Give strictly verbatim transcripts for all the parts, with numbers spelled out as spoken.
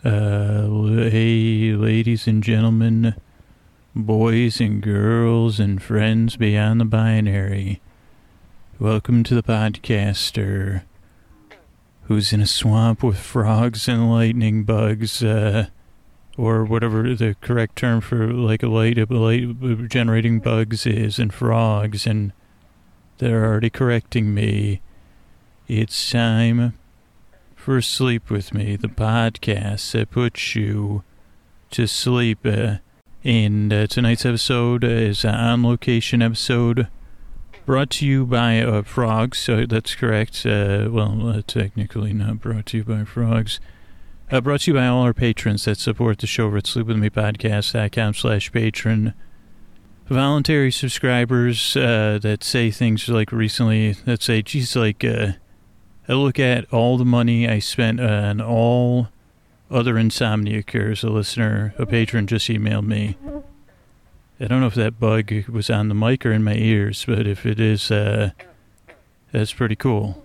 Uh, hey, ladies and gentlemen, boys and girls and friends beyond the binary. Welcome to the podcaster who's in a swamp with frogs and lightning bugs, uh, or whatever the correct term for like a light, light generating bugs is, and frogs, and they're already correcting me. It's time for Sleep With Me, the podcast that puts you to sleep. Uh, and uh, tonight's episode is an on-location episode brought to you by uh, frogs. So that's correct. Uh, well, uh, technically not brought to you by frogs. Uh, brought to you by all our patrons that support the show over at sleep with me podcast dot com slash patron. Voluntary subscribers uh, that say things like recently, that say, geez, like... Uh, I look at all the money I spent on all other insomnia cures. A listener, a patron just emailed me. I don't know if that bug was on the mic or in my ears, but if it is, uh, that's pretty cool.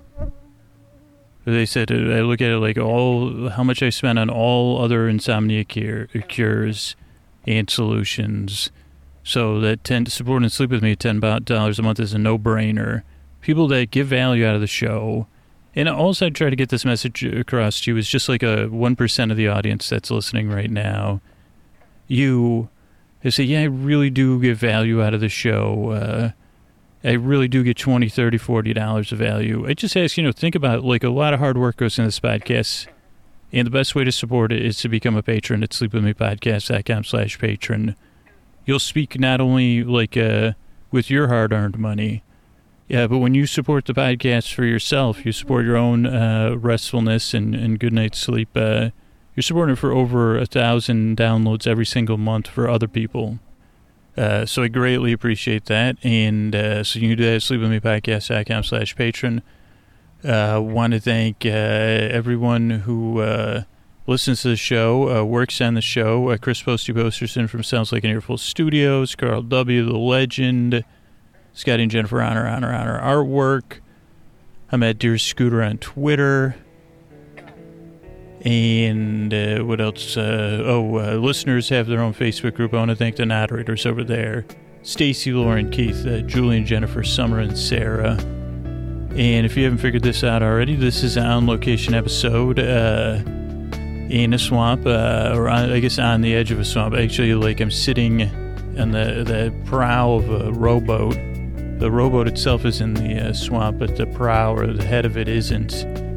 They said, I look at it like all, how much I spent on all other insomnia cure, cures and solutions. So that ten, support and sleep with me at ten dollars a month is a no-brainer. People that give value out of the show. And also I try to get this message across to you is just like a one percent of the audience that's listening right now. You, they say, yeah, I really do get value out of the show. Uh, I really do get twenty, thirty, forty dollars of value. I just ask, you know, think about like a lot of hard work goes into this podcast. And the best way to support it is to become a patron at sleep with me podcast dot com slash patron. You'll speak not only like uh, with your hard-earned money, yeah, but when you support the podcast for yourself, you support your own uh, restfulness and, and good night's sleep. Uh, you're supporting it for over a thousand downloads every single month for other people. Uh, so I greatly appreciate that. And uh, so you can do that at sleep with me podcast dot com slash patron. I uh, want to thank uh, everyone who uh, listens to the show, uh, works on the show. Uh, Chris Posty Posterson from Sounds Like an Earful Studios, Carl W., the legend, Scotty and Jennifer on our, on our, on our artwork. I'm at Dear Scooter on Twitter. And uh, what else? Uh, oh, uh, listeners have their own Facebook group. I want to thank the moderators over there. Stacy, Lauren, Keith, uh, Julian, Jennifer, Summer, and Sarah. And if you haven't figured this out already, this is an on-location episode uh, in a swamp, uh, or on, I guess on the edge of a swamp. Actually, like I'm sitting on the, the prow of a rowboat. The rowboat itself is in the uh, swamp, but the prow or the head of it isn't.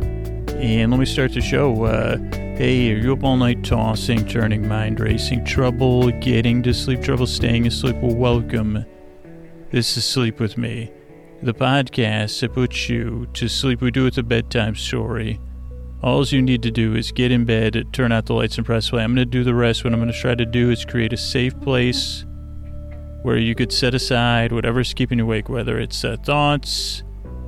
And let me start the show. Uh, hey, are you up all night tossing, turning, mind racing, trouble getting to sleep, trouble staying asleep? Well, welcome. This is Sleep With Me, the podcast that puts you to sleep. We do it a bedtime story. All you need to do is get in bed, turn out the lights, and press play. I'm going to do the rest. What I'm going to try to do is create a safe place where you could set aside whatever's keeping you awake, whether it's uh, thoughts,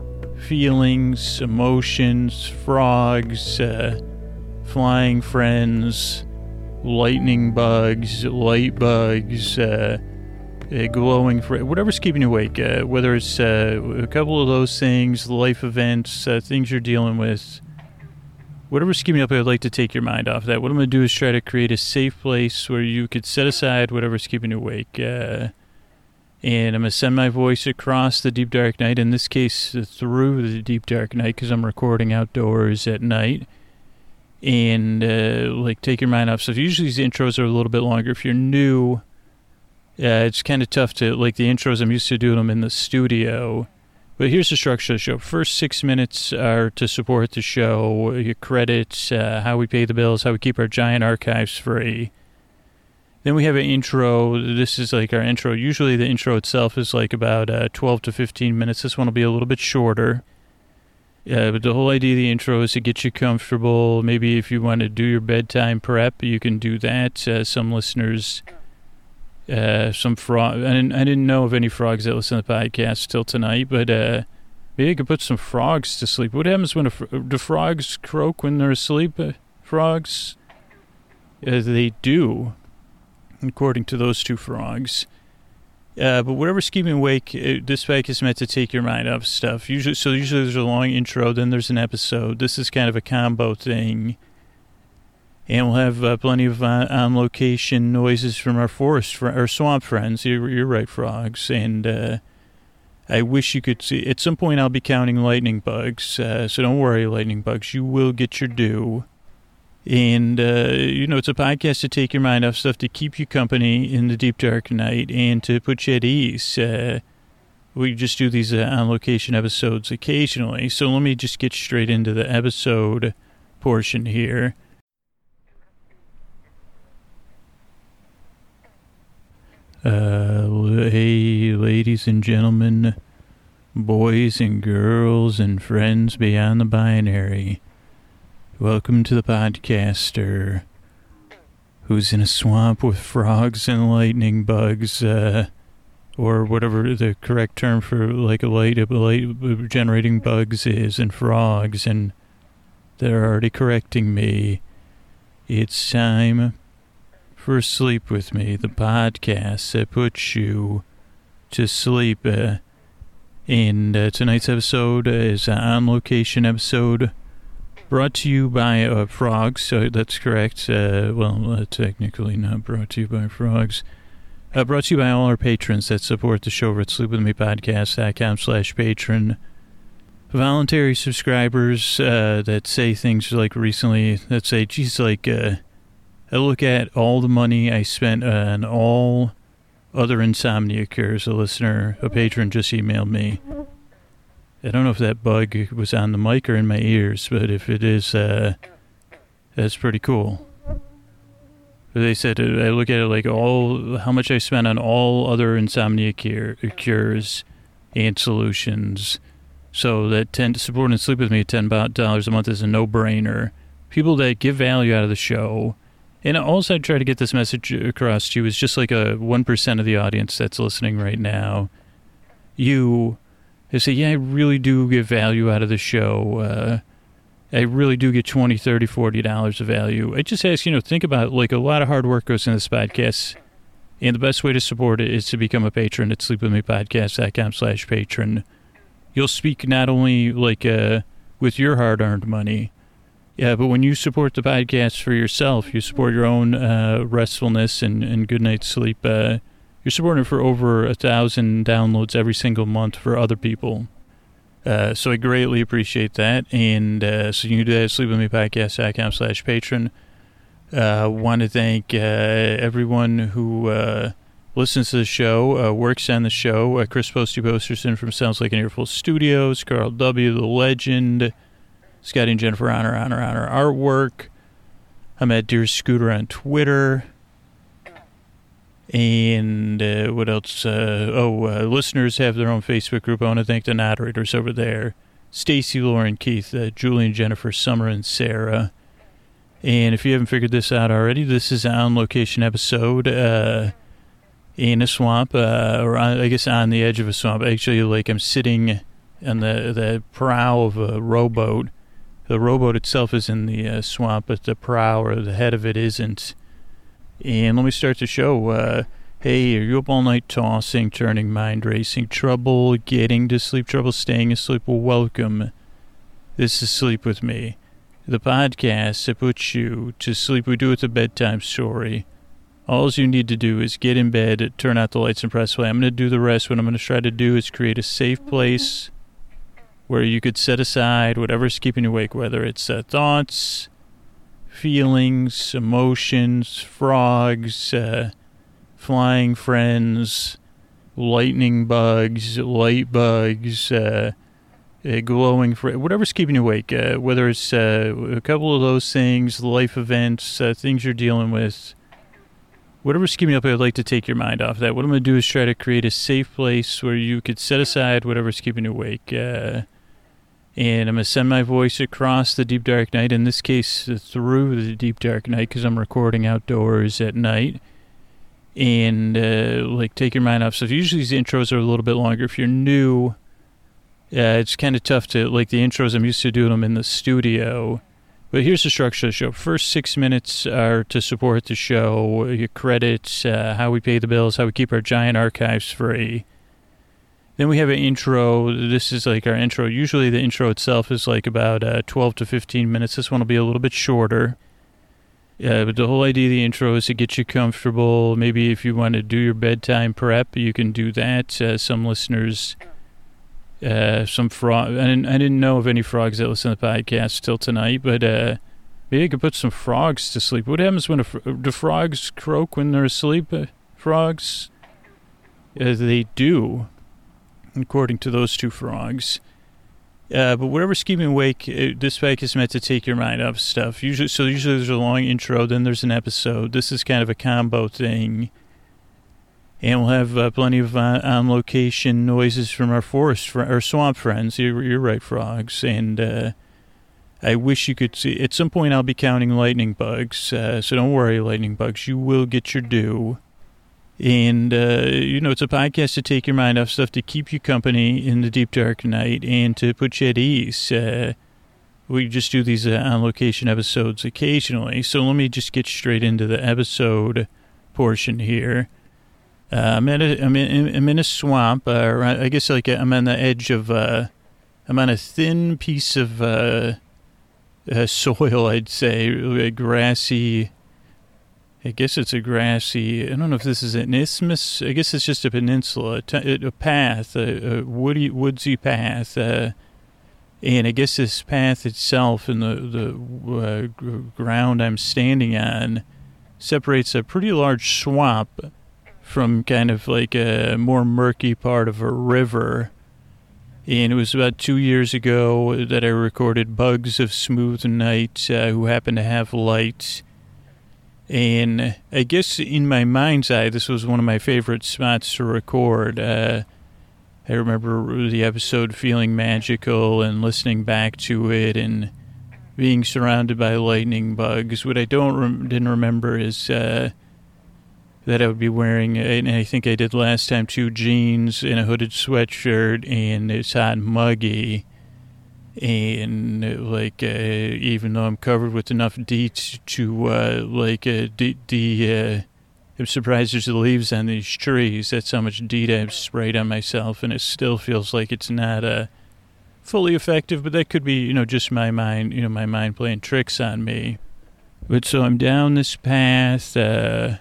feelings, emotions, frogs, uh, flying friends, lightning bugs, light bugs, uh, uh, glowing, fr- whatever's keeping you awake, uh, whether it's uh, a couple of those things, life events, uh, things you're dealing with, whatever's keeping you up, I'd like to take your mind off that. What I'm going to do is try to create a safe place where you could set aside whatever's keeping you awake, uh, and I'm going to send my voice across the deep, dark night, in this case, through the deep, dark night, because I'm recording outdoors at night, and, uh, like, take your mind off stuff. Usually these intros are a little bit longer. If you're new, uh, it's kind of tough to, like, the intros, I'm used to doing them in the studio, but here's the structure of the show. First six minutes are to support the show, your credits, uh, how we pay the bills, how we keep our giant archives free. Then we have an intro. This is like our intro. Usually the intro itself is like about uh, twelve to fifteen minutes. This one will be a little bit shorter. Uh, but the whole idea of the intro is to get you comfortable. Maybe if you want to do your bedtime prep, you can do that. Uh, some listeners, uh, some frog. I didn't, I didn't know of any frogs that listen to the podcast till tonight, but uh, maybe I could put some frogs to sleep. What happens when a fr- do frogs croak when they're asleep? Uh, frogs, uh, they do. According to those two frogs. Uh, but whatever's keeping you awake, it, this pack is meant to take your mind off stuff. Usually, so usually there's a long intro, then there's an episode. This is kind of a combo thing. And we'll have uh, plenty of uh, on-location noises from our forest, fr- our swamp friends. You're, you're right, frogs. And uh, I wish you could see. At some point, I'll be counting lightning bugs. Uh, so don't worry, lightning bugs. You will get your due. And, uh, you know, it's a podcast to take your mind off stuff, to keep you company in the deep, dark night, and to put you at ease. Uh, we just do these uh, on-location episodes occasionally. So let me just get straight into the episode portion here. Uh, hey, ladies and gentlemen, boys and girls and friends beyond the binary. Welcome to the podcaster who's in a swamp with frogs and lightning bugs, uh, or whatever the correct term for like a light, a light generating bugs is, and frogs, and they're already correcting me. It's time for Sleep With Me, the podcast that puts you to sleep. Uh, and uh, tonight's episode is an on-location episode brought to you by uh, frogs. So that's correct. Uh, well, uh, technically not brought to you by frogs. Uh, brought to you by all our patrons that support the show at sleep with me podcast dot com slash patron. Voluntary subscribers uh, that say things like recently, that say, geez, like, uh, I look at all the money I spent on all other insomnia cures. A listener, a patron just emailed me. I don't know if that bug was on the mic or in my ears, but if it is, uh, that's pretty cool. They said, I look at it like all, how much I spent on all other insomnia cure, cures and solutions. So that ten to support and sleep with me at ten dollars a month is a no-brainer. People that give value out of the show. And also I try to get this message across to you is just like a one percent of the audience that's listening right now. You, they say, yeah, I really do get value out of the show. Uh, I really do get twenty, thirty, forty dollars of value. I just ask, you know, think about, like, a lot of hard work goes into this podcast. And the best way to support it is to become a patron at sleep with me podcast dot com slash patron. You'll speak not only, like, uh, with your hard-earned money, yeah, but when you support the podcast for yourself, you support your own uh, restfulness and, and good night's sleep. Uh, you're supporting it for over a thousand downloads every single month for other people. Uh, so I greatly appreciate that. And uh, so you can do that at sleep with me podcast dot com slash patron. I uh, want to thank uh, everyone who uh, listens to the show, uh, works on the show. Uh, Chris Posty Posterson from Sounds Like an Earful Studios, Carl W., the legend, Scotty and Jennifer Honor, Honor, Honor Artwork. I'm at Dear Scooter on Twitter. And uh, what else? Uh, oh, uh, listeners have their own Facebook group. I want to thank the moderators over there. Stacy, Lauren, Keith, uh, Julie, and Jennifer, Summer, and Sarah. And if you haven't figured this out already, this is an on-location episode uh, in a swamp, uh, or on, I guess on the edge of a swamp. Actually, like I'm sitting on the, the prow of a rowboat. The rowboat itself is in the uh, swamp, but the prow or the head of it isn't. And let me start the show. Uh, hey, are you up all night tossing, turning, mind racing, trouble getting to sleep, trouble staying asleep? Well, welcome. This is Sleep With Me, the podcast that puts you to sleep. We do it a bedtime story. All you need to do is get in bed, turn out the lights, and press play. I'm going to do the rest. What I'm going to try to do is create a safe place where you could set aside whatever's keeping you awake, whether it's uh, thoughts, feelings, emotions, frogs, uh, flying friends, lightning bugs, light bugs, uh, uh, glowing, fr- whatever's keeping you awake, uh, whether it's uh, a couple of those things, life events, uh, things you're dealing with, whatever's keeping you up, I'd like to take your mind off that. What I'm going to do is try to create a safe place where you could set aside whatever's keeping you awake. Uh, and I'm going to send my voice across the deep, dark night, in this case, through the deep, dark night, because I'm recording outdoors at night. And, uh, like, take your mind off. So usually these intros are a little bit longer. If you're new, uh, it's kind of tough to, like, the intros, I'm used to doing them in the studio. But here's the structure of the show. First six minutes are to support the show, your credits, uh, how we pay the bills, how we keep our giant archives free. Then we have an intro. This is like our intro. Usually the intro itself is like about uh, twelve to fifteen minutes. This one will be a little bit shorter. Uh, but the whole idea of the intro is to get you comfortable. Maybe if you want to do your bedtime prep, you can do that. Uh, some listeners, uh, some frog. I didn't, I didn't know of any frogs that listen to the podcast till tonight, but uh, maybe I could put some frogs to sleep. What happens when a, do frogs croak when they're asleep? Uh, frogs, uh, they do, according to those two frogs. Uh, but whatever's keeping awake, it, this bike is meant to take your mind off stuff. Usually, so usually there's a long intro, then there's an episode. This is kind of a combo thing. And we'll have uh, plenty of uh, on-location noises from our forest, fr- our swamp friends. You're, you're right, frogs. And uh, I wish you could see. At some point, I'll be counting lightning bugs. Uh, so don't worry, lightning bugs. You will get your due. And, uh, you know, it's a podcast to take your mind off stuff, to keep you company in the deep, dark night, and to put you at ease. Uh, we just do these uh, on-location episodes occasionally. So let me just get straight into the episode portion here. Uh, I'm, at a, I'm, in, I'm in a swamp. Uh, I guess like I'm on the edge of, uh, I'm on a thin piece of uh, uh, soil, I'd say, a grassy... I guess it's a grassy, I don't know if this is an isthmus. I guess it's just a peninsula, a, t- a path, a, a woody, woodsy path. Uh, and I guess this path itself and the, the uh, g- ground I'm standing on separates a pretty large swamp from kind of like a more murky part of a river. And it was about two years ago that I recorded Bugs of Smooth Night, uh, who happened to have light. And I guess in my mind's eye, this was one of my favorite spots to record. Uh, I remember the episode feeling magical and listening back to it and being surrounded by lightning bugs. What I don't rem- didn't remember is uh, that I would be wearing, and I think I did last time, two jeans and a hooded sweatshirt, and it's hot and muggy. And, like, uh, even though I'm covered with enough DEET to, uh, like, uh, de, de, uh, I'm surprised there's the leaves on these trees. That's how much DEET I've sprayed on myself, and it still feels like it's not, uh, fully effective, but that could be, you know, just my mind, you know, my mind playing tricks on me. But so I'm down this path, uh,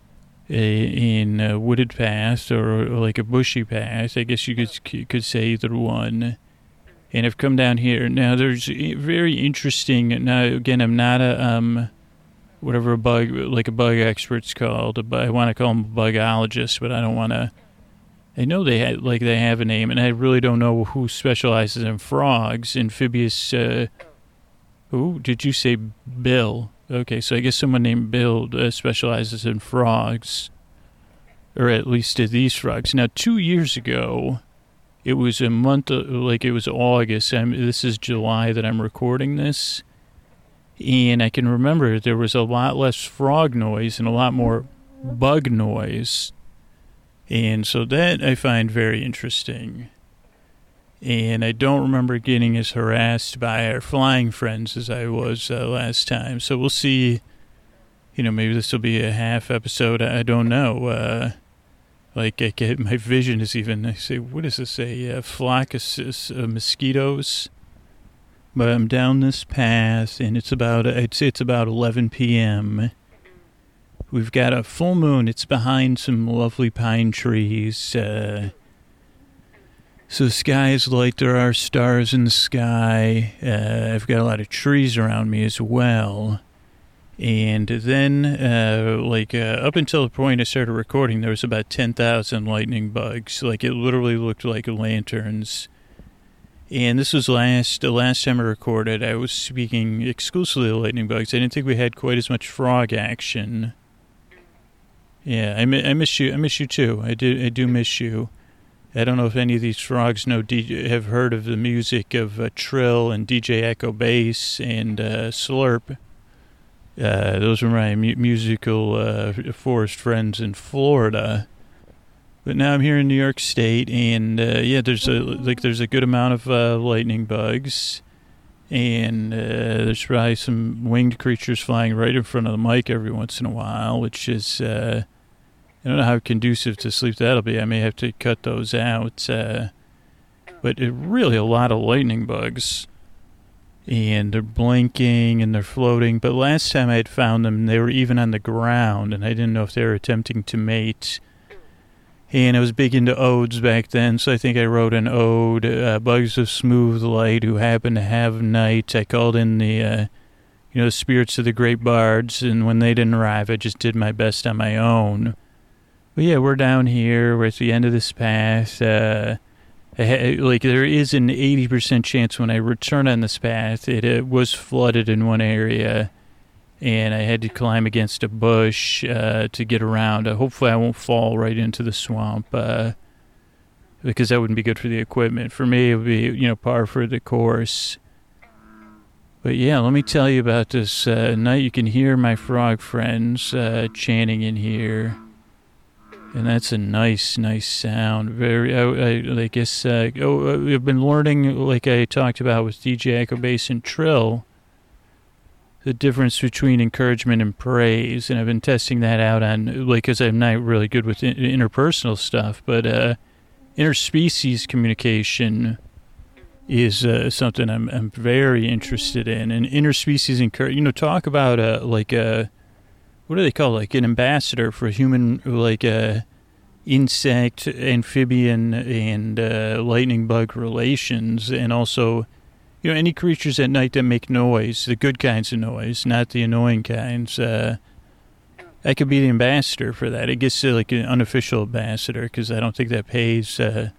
in a wooded path, or, or like a bushy path. I guess you could, could say either one. And I've come down here. Now, there's very interesting... Now, again, I'm not a, um, whatever a bug, like a bug expert's called. A, I want to call them a bugologist, but I don't want to... I know they had, like they have a name, and I really don't know who specializes in frogs. Amphibious... Uh, who? Did you say Bill? Okay, so I guess someone named Bill uh, specializes in frogs. Or at least these frogs. Now, two years ago... It was a month, like it was August. I'm, this is July that I'm recording this. And I can remember there was a lot less frog noise and a lot more bug noise. And so that I find very interesting. And I don't remember getting as harassed by our flying friends as I was uh, last time. So we'll see, you know, maybe this will be a half episode. I don't know. Uh, Like, I get, my vision is even, I say, what does this say? A flock of uh, mosquitoes. But I'm down this path, and it's about, I'd say it's about eleven p.m. We've got a full moon. It's behind some lovely pine trees. Uh, so the sky is light. There are stars in the sky. Uh, I've got a lot of trees around me as well. And then, uh, like, uh, up until the point I started recording, there was about ten thousand lightning bugs. Like, it literally looked like lanterns. And this was last, the last time I recorded, I was speaking exclusively of lightning bugs. I didn't think we had quite as much frog action. Yeah, I, I miss you. I miss you, too. I do, I do miss you. I don't know if any of these frogs know D J, have heard of the music of uh, Trill and D J Echo Bass and uh, Slurp. Uh, those were my mu- musical uh, forest friends in Florida. But now I'm here in New York State, and uh, yeah, there's a like there's a good amount of uh, lightning bugs, and uh, there's probably some winged creatures flying right in front of the mic every once in a while, which is uh, I don't know how conducive to sleep that'll be. I may have to cut those out, uh, but it, really a lot of lightning bugs. and they're blinking and they're floating. But last time I had found them, they were even on the ground, and I didn't know if they were attempting to mate. And I was big into odes back then, so I think I wrote an ode, uh, Bugs of Smooth Light Who Happen to Have Night. I called in the, uh, you know, the spirits of the great bards, and when they didn't arrive, I just did my best on my own. But yeah, we're down here, we're at the end of this path. Uh, I ha- like, there is an eighty percent chance when I return on this path, it, it was flooded in one area, and I had to climb against a bush uh, to get around. Uh, hopefully I won't fall right into the swamp, uh, because that wouldn't be good for the equipment. For me, it would be, you know, par for the course. But yeah, let me tell you about this uh, night. You can hear my frog friends uh, chanting in here. And that's a nice, nice sound. Very, I, I, I guess, uh, oh, I've been learning, like I talked about with D J Echo Bass and Trill, the difference between encouragement and praise. And I've been testing that out on, like, because I'm not really good with in, interpersonal stuff, but uh, interspecies communication is uh, something I'm, I'm very interested in. And interspecies, encourage, you know, talk about, uh, like, a. Uh, what do they call it? Like an ambassador for human, like uh, insect, amphibian, and uh, lightning bug relations, and also, you know, any creatures at night that make noise, the good kinds of noise, not the annoying kinds. Uh, I could be the ambassador for that. I guess uh, like an unofficial ambassador, because I don't think that pays uh,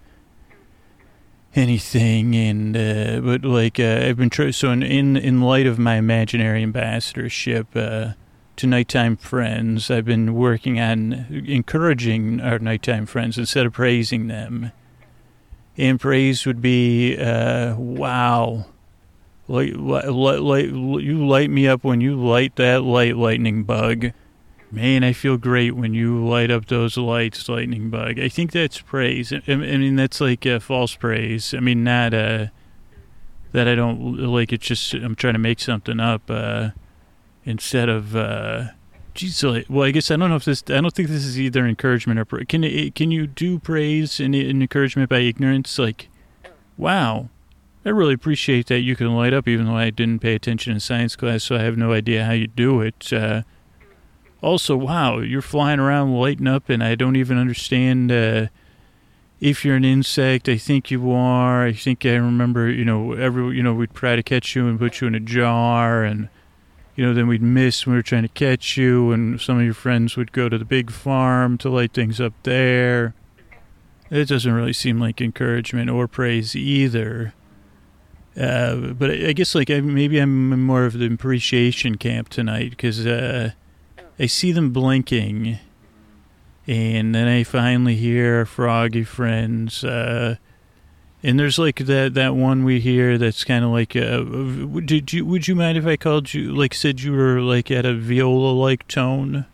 anything. And uh, but like uh, I've been trying. So in, in in light of my imaginary ambassadorship. Uh, To nighttime friends, I've been working on encouraging our nighttime friends instead of praising them. And praise would be, uh, wow, light, light, light, you light me up when you light that light, lightning bug. Man, I feel great when you light up those lights, lightning bug. I think that's praise. I, I mean, that's like uh, false praise. I mean, not uh, that I don't like. It's just I'm trying to make something up. Uh, Instead of, uh, geez, well, I guess I don't know if this, I don't think this is either encouragement or, pra- can it, can you do praise and, and encouragement by ignorance? Like, wow, I really appreciate that you can light up, even though I didn't pay attention in science class, so I have no idea how you do it. Uh, also, wow, you're flying around lighting up, and I don't even understand, uh, if you're an insect. I think you are. I think I remember, you know, every, you know, we'd try to catch you and put you in a jar, and you know, then we'd miss when we were trying to catch you, and some of your friends would go to the big farm to light things up there. It doesn't really seem like encouragement or praise either. Uh, but I guess, like, I, maybe I'm more of the appreciation camp tonight, because uh, I see them blinking, and then I finally hear our froggy friends, uh, and there's like that, that one we hear that's kind of like, uh, did you, would you mind if I called you, like said you were like at a viola-like tone?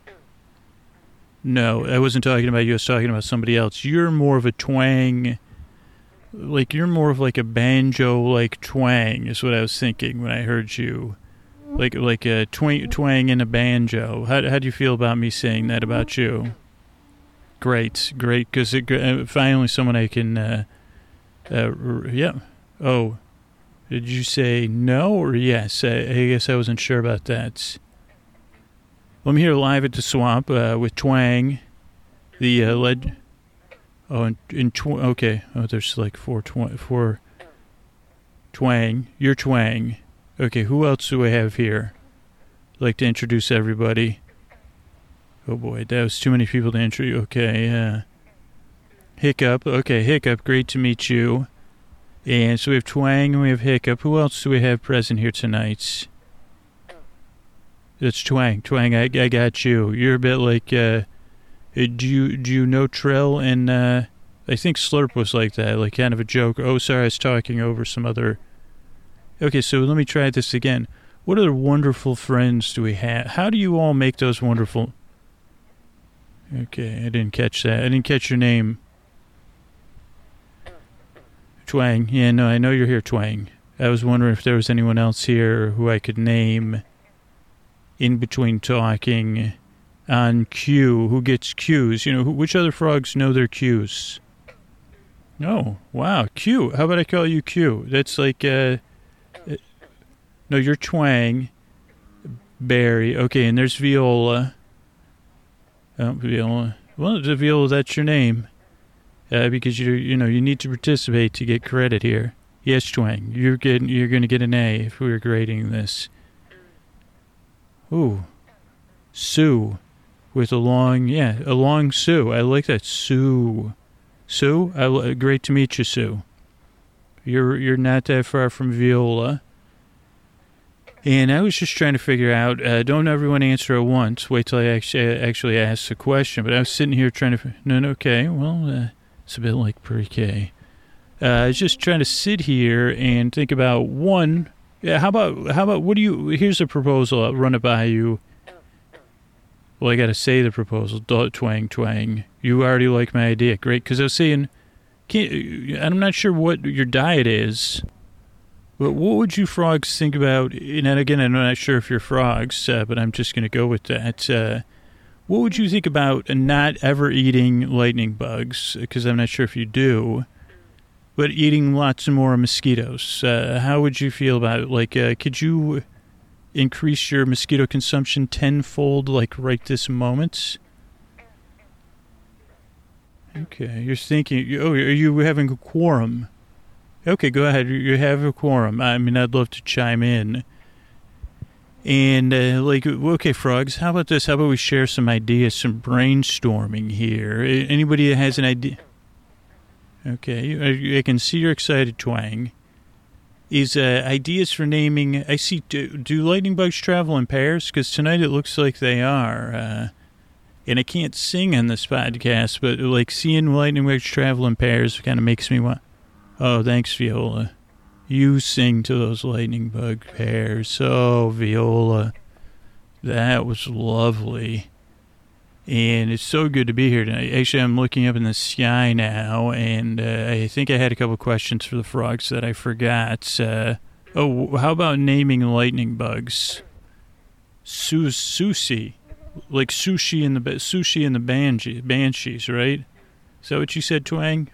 No, I wasn't talking about you, I was talking about somebody else. You're more of a twang, like you're more of like a banjo-like twang is what I was thinking when I heard you. Like like a twang, twang in a banjo. How, how do you feel about me saying that about you? Great, great, because finally someone I can... Uh, Uh, yeah. Oh, did you say no or yes? I, I guess I wasn't sure about that. Well, I'm here live at the swamp uh, with Twang, the uh, led. Oh, and, and tw- okay. Oh, there's like four, tw- four. Twang, you're Twang. Okay, who else do I have here? I'd like to introduce everybody. Oh boy, that was too many people to introduce. Okay, yeah. Uh, Hiccup. Okay, Hiccup, great to meet you. And so we have Twang and we have Hiccup. Who else do we have present here tonight? It's Twang. Twang, I, I got you. You're a bit like, uh, do you, do you know Trill? And, uh, I think Slurp was like that, like kind of a joke. Oh, sorry, I was talking over some other... Okay, so let me try this again. What other wonderful friends do we have? How do you all make those wonderful... Okay, I didn't catch that. I didn't catch your name. Twang. Yeah, no, I know you're here, Twang. I was wondering if there was anyone else here who I could name in between talking on cue. Who gets cues? You know, who, which other frogs know their cues? Oh, wow, Q. How about I call you Q? That's like, uh... No, you're Twang. Barry. Okay, and there's Viola. Oh, Viola. Well, Viola, that's your name. Uh, because you you know you need to participate to get credit here. Yes, Twang. You're getting you're going to get an A if we were grading this. Ooh, Sue, with a long yeah a long Sue. I like that, Sue. Sue, I, great to meet you, Sue. You're you're not that far from Viola. And I was just trying to figure out, uh, don't everyone answer at once. Wait till I actually, actually ask the question. But I was sitting here trying to, no, no, okay, well, uh, it's a bit like pre-K. Uh, I was just trying to sit here and think about, one, yeah, how about, how about, what do you, here's a proposal, I'll run it by you. Well, I got to say the proposal, twang, twang. You already like my idea, great, because I was saying, can't, I'm not sure what your diet is. But what would you frogs think about, and again, I'm not sure if you're frogs, uh, but I'm just going to go with that. Uh, what would you think about not ever eating lightning bugs? Because I'm not sure if you do, but eating lots of more mosquitoes. Uh, how would you feel about it? Like, uh, could you increase your mosquito consumption tenfold, like right this moment? Okay, you're thinking, oh, are you having a quorum? Okay, go ahead. You have a quorum. I mean, I'd love to chime in. And, uh, like, okay, frogs, how about this? How about we share some ideas, some brainstorming here? Anybody that has an idea? Okay, I, I can see you're excited, Twang. Is uh, ideas for naming... I see, do, do lightning bugs travel in pairs? Because tonight it looks like they are. Uh, and I can't sing on this podcast, but, like, seeing lightning bugs travel in pairs kind of makes me want... Oh, thanks, Viola. You sing to those lightning bug pairs. Oh, Viola. That was lovely. And it's so good to be here tonight. Actually, I'm looking up in the sky now, and uh, I think I had a couple questions for the frogs that I forgot. Uh, oh, how about naming lightning bugs? Su- sushi. Like sushi in the sushi in the banshee, banshees, right? Is that what you said, Twang?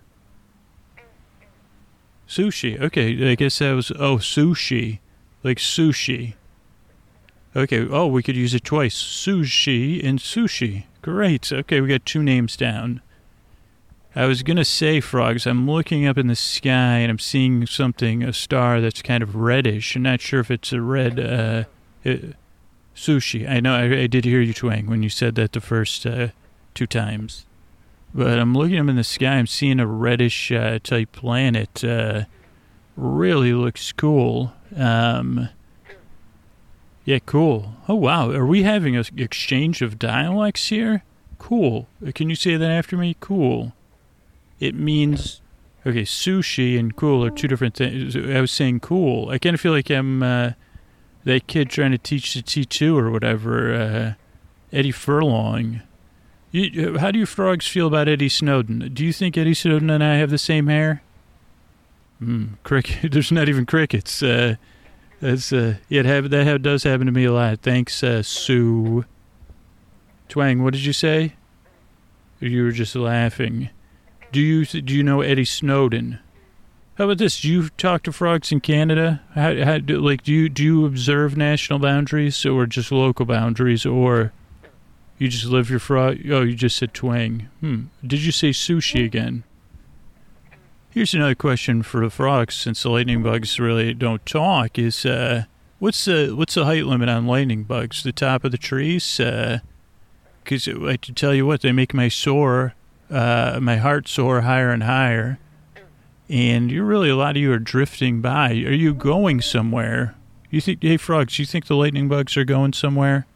Sushi. Okay, I guess that was, oh, sushi. Like sushi. Okay, oh, we could use it twice. Sushi and sushi. Great. Okay, we got two names down. I was going to say, frogs, I'm looking up in the sky and I'm seeing something, a star that's kind of reddish. I'm not sure if it's a red, uh, uh sushi. I know, I, I did hear you, Twang, when you said that the first uh, two times. But I'm looking up in the sky, I'm seeing a reddish uh, type planet. Uh, really looks cool. Um, yeah, cool. Oh, wow. Are we having an exchange of dialects here? Cool. Can you say that after me? Cool. It means, okay, sushi and cool are two different things. I was saying cool. I kind of feel like I'm uh, that kid trying to teach the T two or whatever, uh, Eddie Furlong. You, how do you frogs feel about Eddie Snowden? Do you think Eddie Snowden and I have the same hair? Hmm, cricket. There's not even crickets. Uh, that's uh, yeah, it have, that have, does happen to me a lot. Thanks, uh, Sue. Twang, what did you say? Or you were just laughing. Do you do you know Eddie Snowden? How about this? Do you talk to frogs in Canada? How, how do, like do you do you observe national boundaries or just local boundaries, or you just live your frog? Oh, you just said Twang. Hmm. Did you say sushi again? Here's another question for the frogs, since the lightning bugs really don't talk. Is uh, what's the what's the height limit on lightning bugs? The top of the trees? Because uh, I can tell you what, they make my soar, uh, my heart soar higher and higher. And you're really, a lot of you are drifting by. Are you going somewhere? You think, hey frogs, you think the lightning bugs are going somewhere?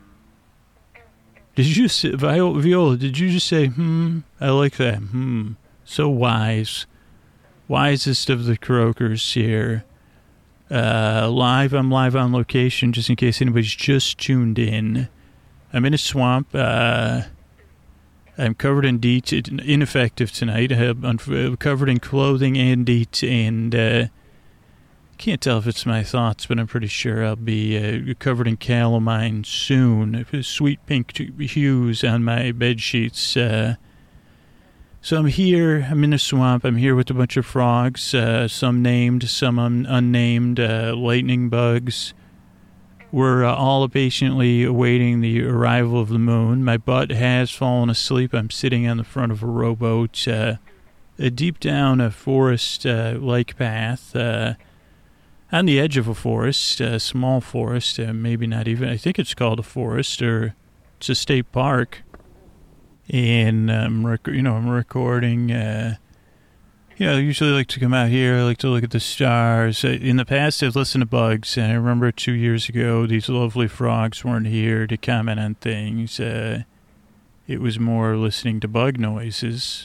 Did you say, Viola, did you just say, hmm? I like that. Hmm. So wise. Wisest of the croakers here. Uh, live, I'm live on location, just in case anybody's just tuned in. I'm in a swamp. Uh, I'm covered in DEET, ineffective tonight. I'm covered in clothing and DEET, and uh, can't tell if it's my thoughts, but I'm pretty sure I'll be uh, covered in calamine soon. Sweet pink hues on my bed sheets. Uh, So I'm here, I'm in a swamp, I'm here with a bunch of frogs, uh, some named, some un- unnamed, uh, lightning bugs. We're uh, all patiently awaiting the arrival of the moon. My butt has fallen asleep. I'm sitting on the front of a rowboat, uh, uh, deep down a forest-like uh, path, uh, on the edge of a forest, a small forest, uh, maybe not even, I think it's called a forest, or it's a state park. And, um, rec- you know, I'm recording, uh, you know, I usually like to come out here, I like to look at the stars. In the past, I've listened to bugs, and I remember two years ago, these lovely frogs weren't here to comment on things. Uh, it was more listening to bug noises.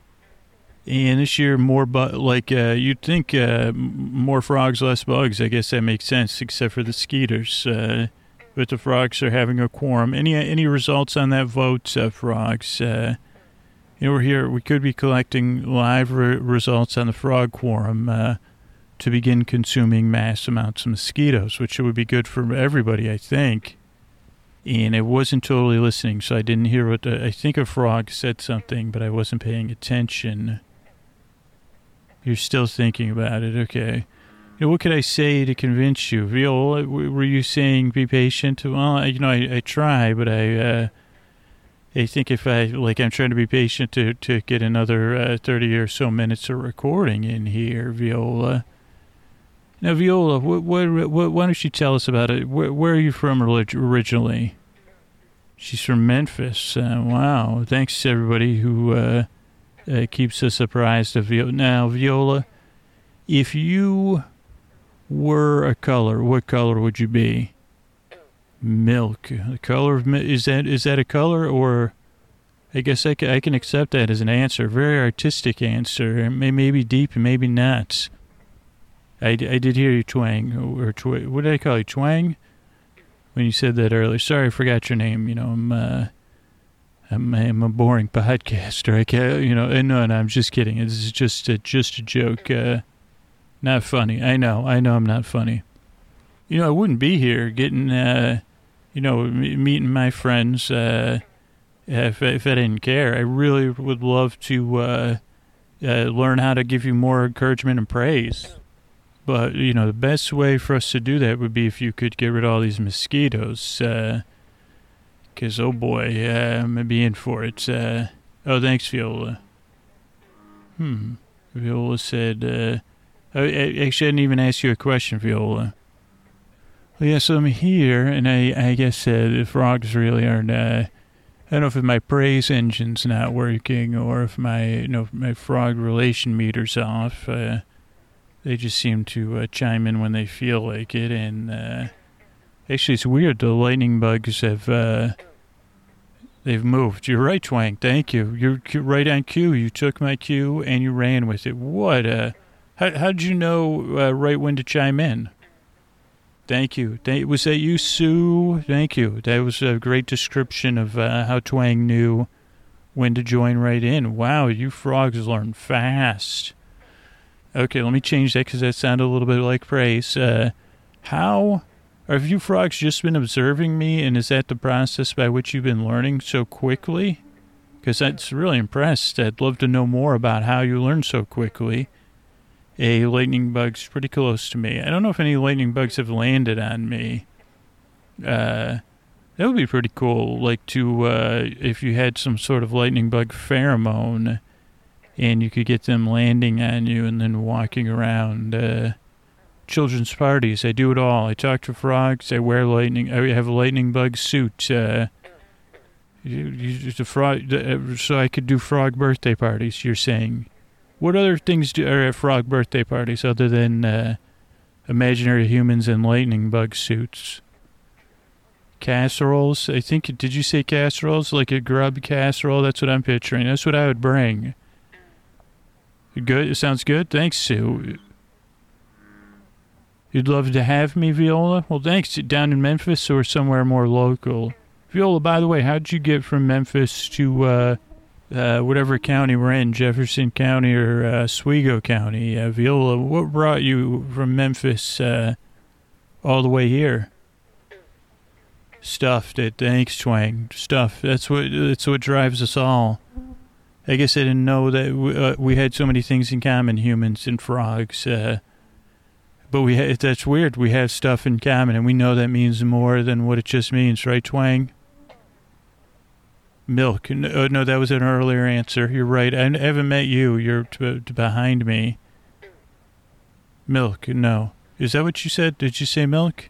And this year, more bu- like, uh, you'd think uh, more frogs, less bugs. I guess that makes sense, except for the skeeters. Uh, but the frogs are having a quorum. Any any results on that vote, uh, frogs? Uh, you know, we're here. We could be collecting live re- results on the frog quorum uh, to begin consuming mass amounts of mosquitoes, which would be good for everybody, I think. And I wasn't totally listening, so I didn't hear what the, I think a frog said something, but I wasn't paying attention. You're still thinking about it, okay. You know, what could I say to convince you? Viola, were you saying be patient? Well, you know, I, I try, but I uh, I think if I, like, I'm trying to be patient to, to get another uh, thirty or so minutes of recording in here, Viola. Now, Viola, what, what, what, why don't you tell us about it? Where, where are you from originally? She's from Memphis. Uh, wow. Thanks to everybody who uh, uh, keeps us apprised of Viola. Now, Viola, if you were a color, what color would you be? Milk. The color of mi- is that is that a color, or I guess I can, I can accept that as an answer. Very artistic answer. Maybe deep, maybe not. I, I did hear you twang, or tw- what did I call you, twang? When you said that earlier. Sorry, I forgot your name. You know, I'm uh, I'm, I'm a boring podcaster. I can't, you know. No, no, I'm just kidding. This is just a, just a joke. Uh, not funny. I know. I know I'm not funny. You know, I wouldn't be here getting, uh, you know, m- meeting my friends uh, if, if I didn't care. I really would love to uh, uh, learn how to give you more encouragement and praise. But, you know, the best way for us to do that would be if you could get rid of all these mosquitoes. Because, uh, oh boy, uh, I'm going to be in for it. Uh, oh, thanks, Viola. Hmm. Viola said, uh, I, I actually I didn't even ask you a question, Viola. Well, yeah, so I'm here, and I, I guess uh, the frogs really aren't, uh, I don't know if my praise engine's not working or if my, you know, my frog relation meter's off. Uh, they just seem to uh, chime in when they feel like it, and uh, actually it's weird, the lightning bugs have, uh, they've moved. You're right, Twang, thank you. You're right on cue. You took my cue and you ran with it. What, uh, how, how'd you know uh, right when to chime in? Thank you. Thank, was that you, Sue? Thank you. That was a great description of uh, how Twang knew when to join right in. Wow, you frogs learn fast. Okay, let me change that because that sounded a little bit like praise. Uh, how have you frogs just been observing me, and is that the process by which you've been learning so quickly? Because that's really impressed. I'd love to know more about how you learn so quickly. A lightning bug's pretty close to me. I don't know if any lightning bugs have landed on me. Uh, that would be pretty cool. Like to, uh, if you had some sort of lightning bug pheromone and you could get them landing on you and then walking around. Uh, children's parties, I do it all. I talk to frogs. I wear lightning. I have a lightning bug suit. Uh, you, you, the frog, the, so I could do frog birthday parties, you're saying. What other things do, are at frog birthday parties other than uh, imaginary humans and lightning bug suits? Casseroles? I think, did you say casseroles? Like a grub casserole? That's what I'm picturing. That's what I would bring. Good? It sounds good? Thanks, Sue. You'd love to have me, Viola? Well, thanks. Down in Memphis or somewhere more local? Viola, by the way, how'd you get from Memphis to... Uh, Uh, whatever county we're in, Jefferson County or uh, Oswego County? Uh, Viola, what brought you from Memphis uh, all the way here? Stuff. That, thanks, Twang. Stuff. That's what. That's what drives us all. I guess I didn't know that we, uh, we had so many things in common, humans and frogs. Uh, but we ha- that's weird. We have stuff in common, and we know that means more than what it just means, right, Twang? Milk. No, no, that was an earlier answer. You're right. I haven't met you. You're t- t- behind me. Milk. No. Is that what you said? Did you say milk?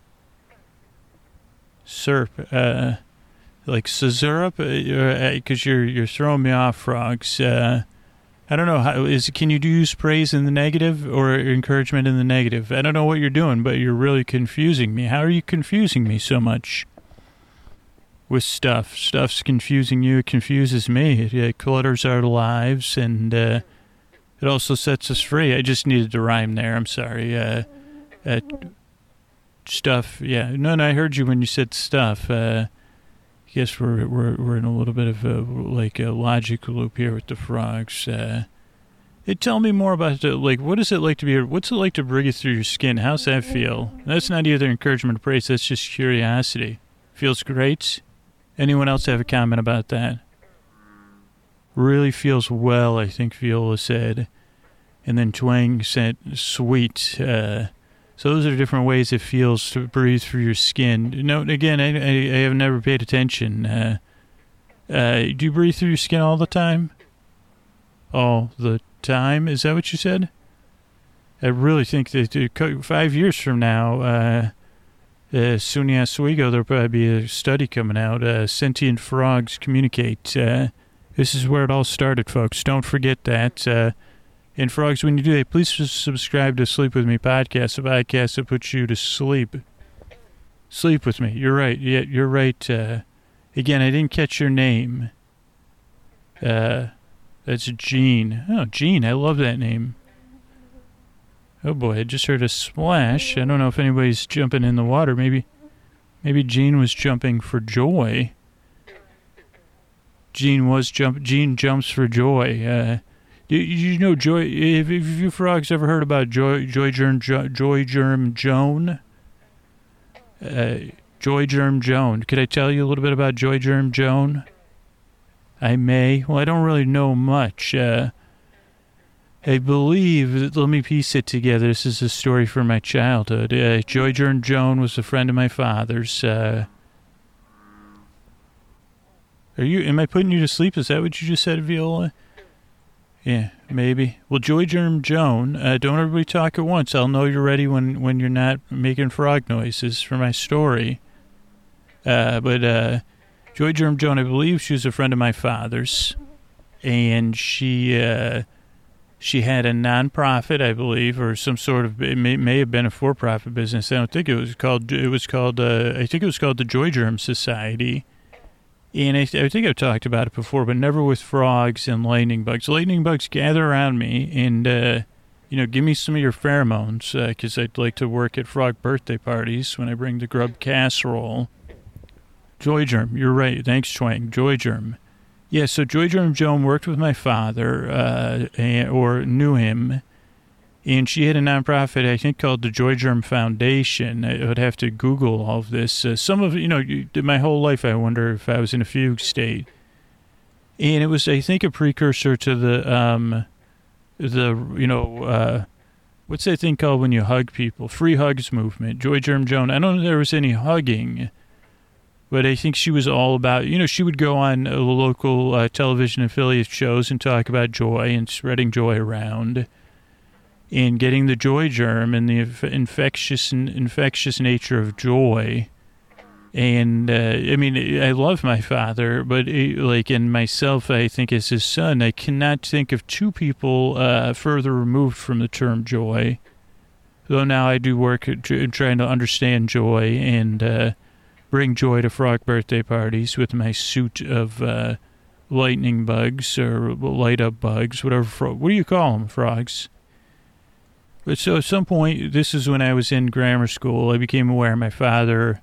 Syrup. Uh, like syrup? Because uh, you're you're throwing me off, frogs. Uh, I don't know. How is? Can you use praise in the negative or encouragement in the negative? I don't know what you're doing, but you're really confusing me. How are you confusing me so much? With stuff. Stuff's confusing you. It confuses me. It, it clutters our lives, and uh, it also sets us free. I just needed to rhyme there. I'm sorry. Uh, uh, stuff. Yeah. No, no, I heard you when you said stuff. Uh, I guess we're, we're, we're in a little bit of a, like a logic loop here with the frogs. Uh, it, tell me more about the, like, what is it like to be, what's it like to breathe through your skin? How's that feel? That's not either encouragement or praise. That's just curiosity. Feels great. Anyone else have a comment about that? Really feels well, I think Viola said. And then Twang said sweet. Uh, so those are different ways it feels to breathe through your skin. No, again, I, I, I have never paid attention. Uh, uh, do you breathe through your skin all the time? All the time? Is that what you said? I really think that five years from now... Uh, Uh, Sunya Oswego, there'll probably be a study coming out. Uh, sentient frogs communicate. Uh, this is where it all started, folks. Don't forget that. Uh, and frogs, when you do that, please subscribe to Sleep With Me podcast, a podcast that puts you to sleep. Sleep with me. You're right. Yeah, you're right. Uh, again, I didn't catch your name. Uh, that's Gene. Oh, Gene. I love that name. Oh boy, I just heard a splash. I don't know if anybody's jumping in the water. Maybe maybe Gene was jumping for joy. Gene was jump Gene jumps for joy. Uh, you, you know Joy, if, if you frogs ever heard about Joy Joy Germ jo, Joy Germ Joan? Uh, Joy Germ Joan. Could I tell you a little bit about Joy Germ Joan? I may. Well, I don't really know much. Uh I believe, let me piece it together. This is a story from my childhood. Uh, Joy Germ Joan was a friend of my father's. Uh, are you, am I putting you to sleep? Is that what you just said, Viola? Yeah, maybe. Well, Joy Germ Joan, uh, don't everybody talk at once. I'll know you're ready when, when you're not making frog noises for my story. Uh, but uh, Joy Germ Joan, I believe she was a friend of my father's. And she... Uh, She had a non-profit, I believe, or some sort of, it may, may have been a for-profit business. I don't think it was called, it was called, uh, I think it was called the Joy Germ Society. And I, I think I've talked about it before, but never with frogs and lightning bugs. Lightning bugs gather around me and, uh, you know, give me some of your pheromones, because uh, I'd like to work at frog birthday parties when I bring the grub casserole. Joy Germ, you're right. Thanks, Twang. Joy Germ. Yeah, so Joy Germ Joan worked with my father, uh, and, or knew him, and she had a nonprofit, I think, called the Joy Germ Foundation. I would have to Google all of this. Uh, some of, you know, my whole life I wonder if I was in a fugue state. And it was, I think, a precursor to the, um, the you know, uh, what's that thing called when you hug people? Free Hugs movement. Joy Germ Joan. I don't know if there was any hugging. But I think she was all about, you know, she would go on uh, local uh, television affiliate shows and talk about joy and spreading joy around and getting the joy germ and the inf- infectious infectious nature of joy. And, uh, I mean, I love my father, but, it, like, and myself, I think, as his son, I cannot think of two people uh, further removed from the term joy. Though now I do work at tr- trying to understand joy and, uh, bring joy to frog birthday parties with my suit of uh, lightning bugs or light up bugs, whatever. Fro- what do you call them, frogs? But so at some point, this is when I was in grammar school, I became aware my father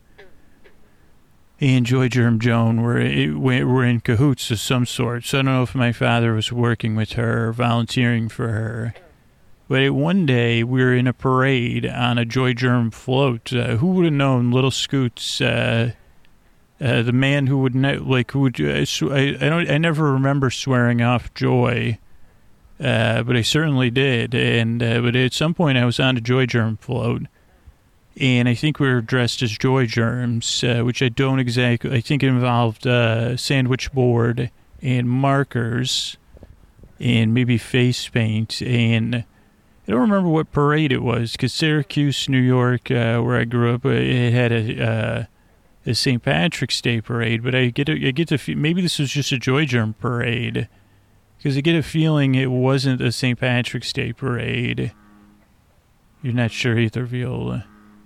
and Joy Germ Joan were, were in cahoots of some sort. So I don't know if my father was working with her or volunteering for her. But one day, we were in a parade on a Joy Germ float. Uh, who would have known Little Scoots, uh, Uh, the man who would ne- like who would uh, sw- I, I don't I never remember swearing off Joy, uh, but I certainly did. And uh, but at some point I was on a Joy Germ float, and I think we were dressed as Joy Germs, uh, which I don't exactly. I think it involved uh, sandwich board and markers, and maybe face paint. And I don't remember what parade it was because Syracuse, New York, uh, where I grew up, it had a. Uh, the Saint Patrick's Day parade, but I get a, I get to fe- maybe this was just a Joy Germ parade, because I get a feeling it wasn't a Saint Patrick's Day parade. You're not sure either, Viola.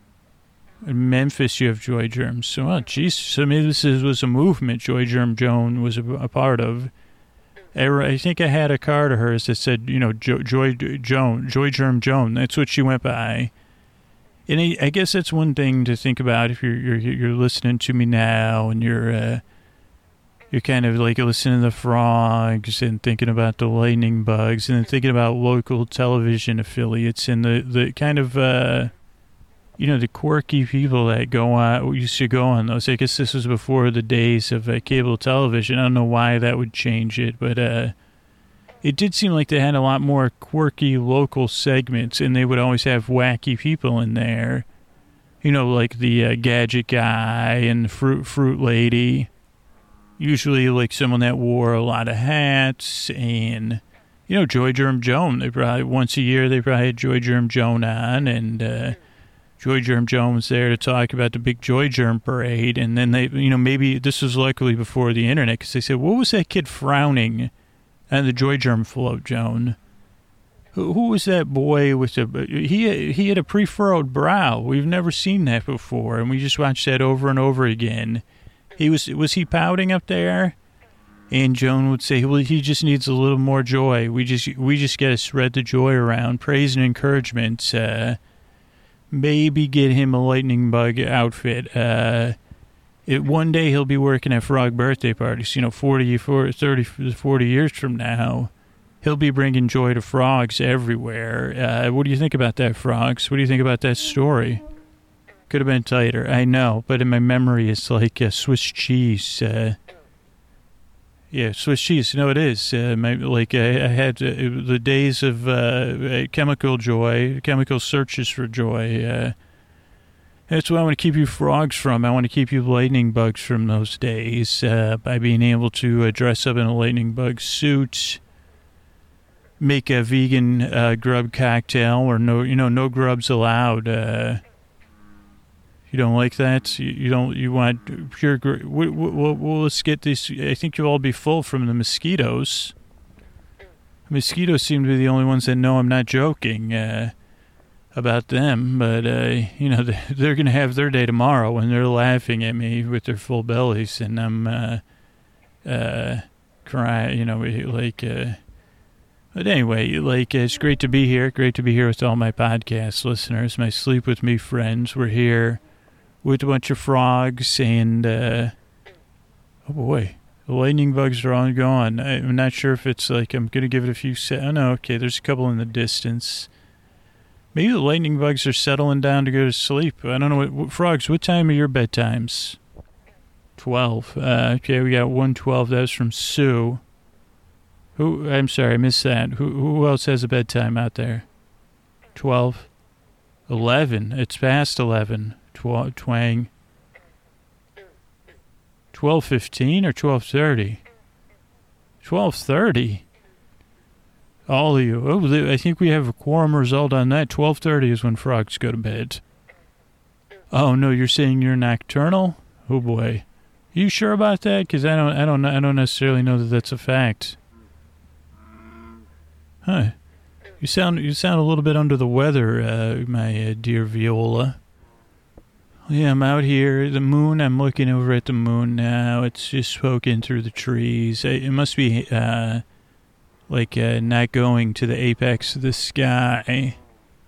In Memphis, you have Joy Germs. So, oh, geez, so maybe this is, was a movement Joy Germ Joan was a, a part of. I, I think I had a card of hers that said, you know, jo- Joy Joan, Joy Germ Joan. That's what she went by. And I, I guess that's one thing to think about if you're you're you're listening to me now, and you're uh, you're kind of like listening to the frogs and thinking about the lightning bugs, and then thinking about local television affiliates and the, the kind of uh, you know the quirky people that go on used to go on those. I guess this was before the days of uh, cable television. I don't know why that would change it, but. Uh, It did seem like they had a lot more quirky local segments, and they would always have wacky people in there. You know, like the uh, gadget guy and the fruit fruit lady. Usually, like someone that wore a lot of hats, and you know, Joy Germ Joan. They probably once a year they probably had Joy Germ Joan on, and uh, Joy Germ Joan was there to talk about the big Joy Germ parade. And then they, you know, maybe this was luckily before the internet, because they said, "What was that kid frowning?" And the Joy Germ float, Joan. Who, who was that boy with the... He, he had a pre-furrowed brow. We've never seen that before, and we just watched that over and over again. He was... Was he pouting up there? And Joan would say, well, he just needs a little more joy. We just we just got to spread the joy around. Praise and encouragement. Uh, maybe get him a lightning bug outfit. Uh... It, one day he'll be working at frog birthday parties, you know, forty, thirty, forty years from now. He'll be bringing joy to frogs everywhere. Uh, what do you think about that, frogs? What do you think about that story? Could have been tighter, I know, but in my memory it's like uh, Swiss cheese. Uh, yeah, Swiss cheese. No, it is. Uh, my, like I, I had uh, the days of uh, chemical joy, chemical searches for joy. Uh, That's what I want to keep you frogs from. I want to keep you lightning bugs from those days uh, by being able to uh, dress up in a lightning bug suit, make a vegan uh, grub cocktail, or no, you know, no grubs allowed. Uh, you don't like that? You, you don't. You want pure. Gr- we, we, we'll, we'll, let's get this. I think you'll all be full from the mosquitoes. Mosquitoes seem to be the only ones that know I'm not joking. Uh, about them, but uh, you know, they're going to have their day tomorrow when they're laughing at me with their full bellies, and I'm uh, uh, crying, you know, like, uh, but anyway, like, it's great to be here, great to be here with all my podcast listeners, my Sleep With Me friends. We're here with a bunch of frogs, and, uh, oh boy, the lightning bugs are all gone. I'm not sure if it's like, I'm going to give it a few se- oh no, okay, there's a couple in the distance. Maybe the lightning bugs are settling down to go to sleep. I don't know. What, what frogs, what time are your bedtimes? twelve. Uh, okay, we got one twelve. That was from Sue. Who? I'm sorry, I missed that. Who, who else has a bedtime out there? twelve. eleven. It's past eleven. Tw- twang. twelve fifteen or twelve thirty? twelve thirty. All of you. Oh, I think we have a quorum result on that. twelve thirty is when frogs go to bed. Oh, no, you're saying you're nocturnal? Oh, boy. You sure about that? Because I don't, I, don't, I don't necessarily know that that's a fact. Huh. You sound, you sound a little bit under the weather, uh, my uh, dear Viola. Yeah, I'm out here. The moon, I'm looking over at the moon now. It's just poking through the trees. It must be... Uh, Like uh, not going to the apex of the sky.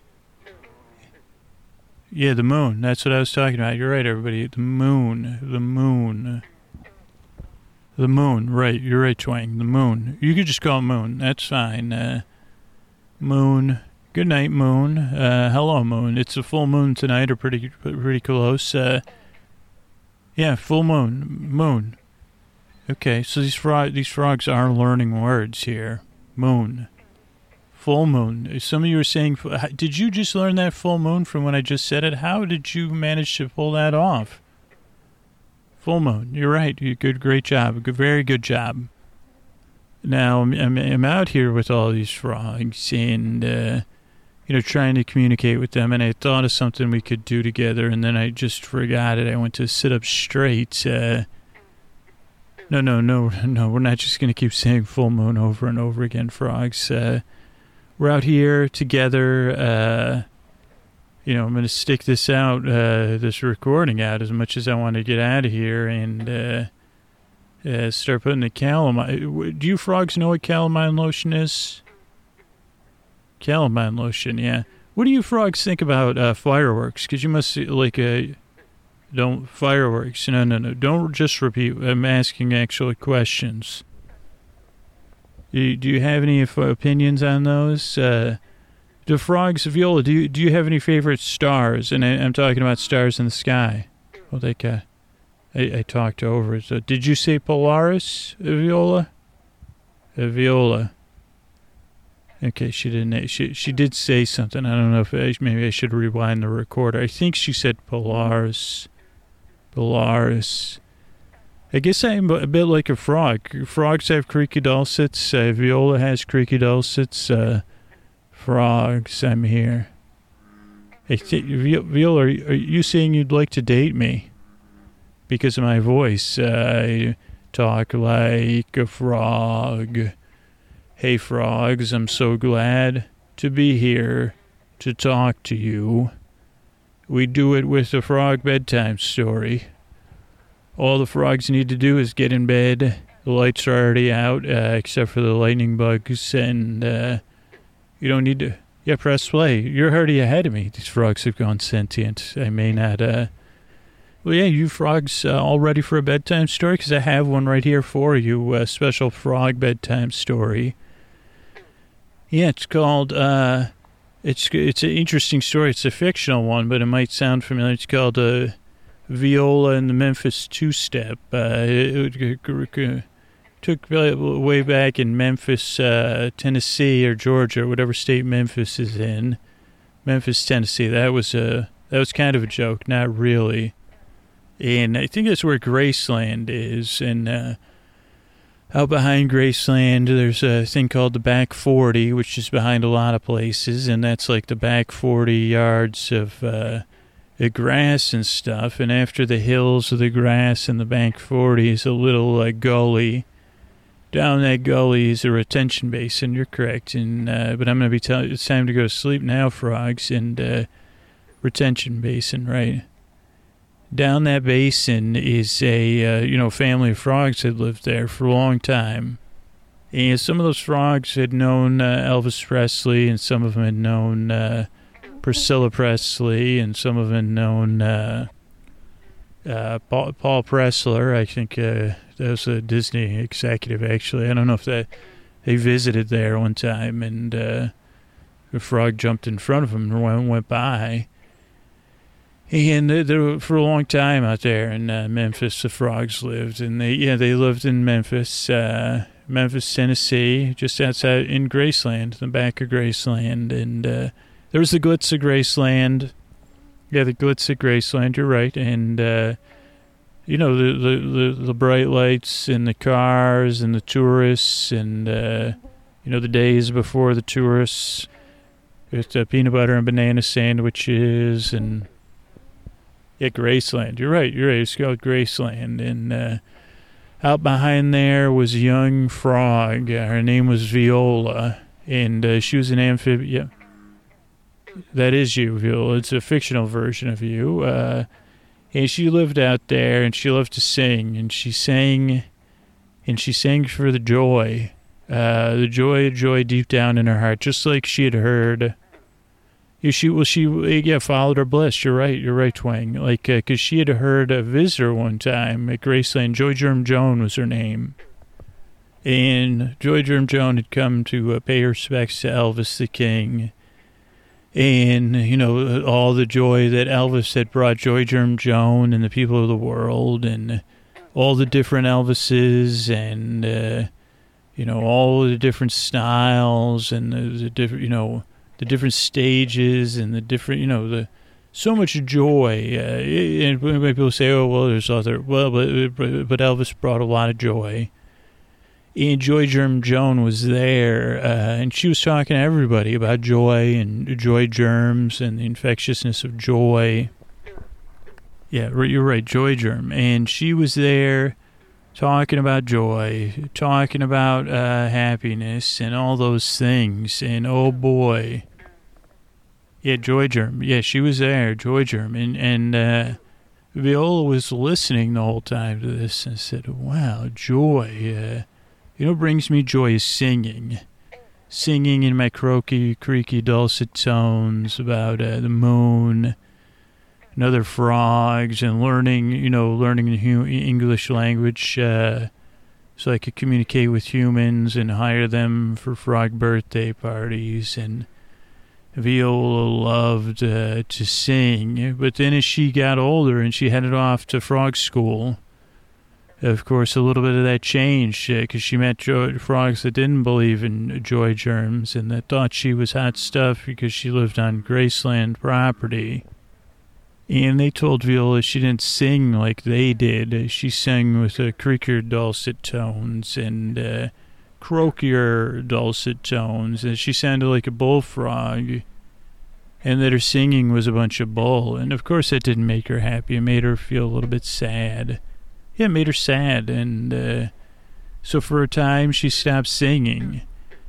Yeah, the moon. That's what I was talking about. You're right, everybody. The moon. The moon. The moon. Right. You're right, Twang. The moon. You could just call it moon. That's fine. Uh, moon. Good night, moon. Uh, hello, moon. It's a full moon tonight, or pretty pretty close. Uh, Yeah, full moon. Moon. Okay, so these frog these frogs are learning words here. Moon. Full moon. Some of you are saying, did you just learn that full moon from when I just said it? How did you manage to pull that off? Full moon. You're right. You good, great job. Good, very good job. Now, I'm, I'm, I'm out here with all these frogs and, uh, you know, trying to communicate with them. And I thought of something we could do together, and then I just forgot it. I went to sit up straight. Uh, no, no, no, no. We're not just going to keep saying full moon over and over again, frogs. Uh, we're out here together. Uh, you know, I'm going to stick this out, uh, this recording out as much as I want to get out of here and uh, uh, start putting the calamine. Do you frogs know what calamine lotion is? Calamine lotion, yeah. What do you frogs think about uh, fireworks? Because you must, like, uh, don't, fireworks. No, no, no. Don't just repeat. I'm asking actual questions. Do you, do you have any opinions on those? Uh, the frogs, Viola, do you, do you have any favorite stars? And I, I'm talking about stars in the sky. Well, they got, I, I talked over it. So did you say Polaris, Viola? Uh, Viola. Okay, she didn't. She she did say something. I don't know if I, maybe I should rewind the recorder. I think she said Polaris. Polaris. I guess I'm a bit like a frog. Frogs have creaky dulcets. Uh, Viola has creaky dulcets. Uh, frogs, I'm here. Hey, th- Viola, are you saying you'd like to date me? Because of my voice. Uh, I talk like a frog. Hey, frogs, I'm so glad to be here to talk to you. We do it with a frog bedtime story. All the frogs need to do is get in bed. The lights are already out, uh, except for the lightning bugs, and uh, you don't need to... Yeah, press play. You're already ahead of me. These frogs have gone sentient. I may not... Uh... Well, yeah, you frogs uh, all ready for a bedtime story? Because I have one right here for you, a special frog bedtime story. Yeah, it's called, uh, it's it's an interesting story. It's a fictional one, but it might sound familiar. It's called uh, Viola and the Memphis Two-Step. Uh, it, it, it took way back in Memphis, uh, Tennessee, or Georgia, or whatever state Memphis is in. Memphis, Tennessee. That was a, that was kind of a joke, not really. And I think that's where Graceland is, and uh, out behind Graceland, there's a thing called the Back forty, which is behind a lot of places, and that's like the back forty yards of uh, the grass and stuff. And after the hills of the grass and the back forty is a little uh, gully. Down that gully is a retention basin. You're correct, and uh, but I'm going to be telling you it's time to go to sleep now, frogs, and uh, retention basin, right? Down that basin is a, uh, you know, family of frogs that lived there for a long time. And some of those frogs had known uh, Elvis Presley, and some of them had known uh, Priscilla Presley, and some of them had known uh, uh, Paul, Paul Pressler. I think uh, that was a Disney executive, actually. I don't know if that, they visited there one time, and uh, a frog jumped in front of them and went, went by. And they, they were for a long time out there in uh, Memphis. The frogs lived, and they yeah they lived in Memphis, uh, Memphis, Tennessee, just outside in Graceland, the back of Graceland, and uh, there was the glitz of Graceland. Yeah, the glitz of Graceland. You're right, and uh, you know the, the the the bright lights and the cars and the tourists, and uh, you know the days before the tourists, with the peanut butter and banana sandwiches and. Yeah, Graceland. You're right. You're right. It's called Graceland. And uh, out behind there was a young frog. Uh, her name was Viola. And uh, she was an amphibian. Yeah. That is you, Viola. It's a fictional version of you. Uh, and she lived out there, and she loved to sing. And she sang, and she sang for the joy. Uh, the joy, joy deep down in her heart, just like she had heard... Yeah, she well, she yeah followed her bliss. You're right. You're right, Twang. Like, because uh, she had heard a visitor one time at Graceland. Joy Germ Joan was her name, and Joy Germ Joan had come to uh, pay her respects to Elvis the King. And, you know, all the joy that Elvis had brought Joy Germ Joan and the people of the world, and all the different Elvises, and, uh, you know, all the different styles, and the, the different, you know, the different stages, and the different, you know, the so much joy. Uh, and people say, oh, well, there's other, well, but, but Elvis brought a lot of joy. And Joy Germ Joan was there, uh, and she was talking to everybody about joy and joy germs and the infectiousness of joy. Yeah, you're right, Joy Germ. And she was there talking about joy, talking about uh, happiness and all those things. And oh boy, yeah, Joy Germ. Yeah, she was there, Joy Germ. And, and uh, Viola was listening the whole time to this and said, wow, joy. Uh, You know what brings me joy is singing. Singing in my croaky, creaky, dulcet tones about uh, the moon and other frogs, and learning, you know, learning the hu- English language uh, so I could communicate with humans and hire them for frog birthday parties. And Viola loved uh, to sing. But then as she got older and she headed off to frog school, of course, a little bit of that changed because uh, she met jo- frogs that didn't believe in joy germs and that thought she was hot stuff because she lived on Graceland property. And they told Viola she didn't sing like they did. She sang with uh, creakier dulcet tones and uh, croakier dulcet tones. And she sounded like a bullfrog. And that her singing was a bunch of bull. And, of course, that didn't make her happy. It made her feel a little bit sad. Yeah, it made her sad, and uh, so for a time she stopped singing,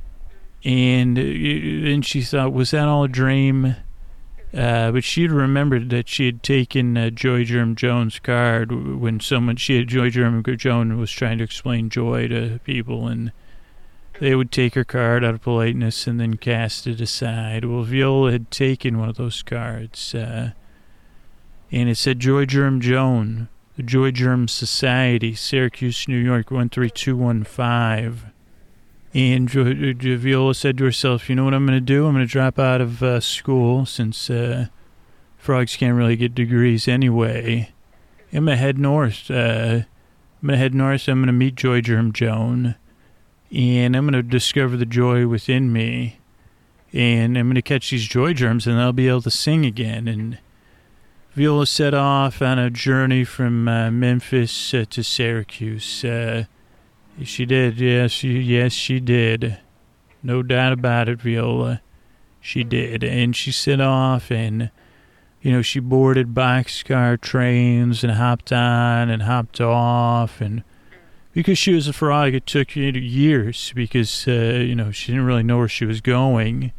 and and she thought, was that all a dream? Uh, but she remembered that she had taken uh, Joy Germ Joan's card when someone, she had, Joy Germ Joan was trying to explain joy to people, and they would take her card out of politeness and then cast it aside. Well, Viola had taken one of those cards, uh, and it said Joy Germ Joan, the Joy Germ Society, Syracuse, New York, one three two one five. And jo- jo- Viola said to herself, you know what I'm going to do? I'm going to drop out of uh, school since uh, frogs can't really get degrees anyway. I'm going to head north. Uh, I'm going to head north. I'm going to meet Joy Germ Joan. And I'm going to discover the joy within me. And I'm going to catch these joy germs, and I'll be able to sing again. And Viola set off on a journey from uh, Memphis uh, to Syracuse. Uh, she did, yes, she, yes, she did. No doubt about it, Viola. She did. And she set off, and, you know, she boarded boxcar trains and hopped on and hopped off. And because she was a frog, it took you know, years because, uh, you know, she didn't really know where she was going.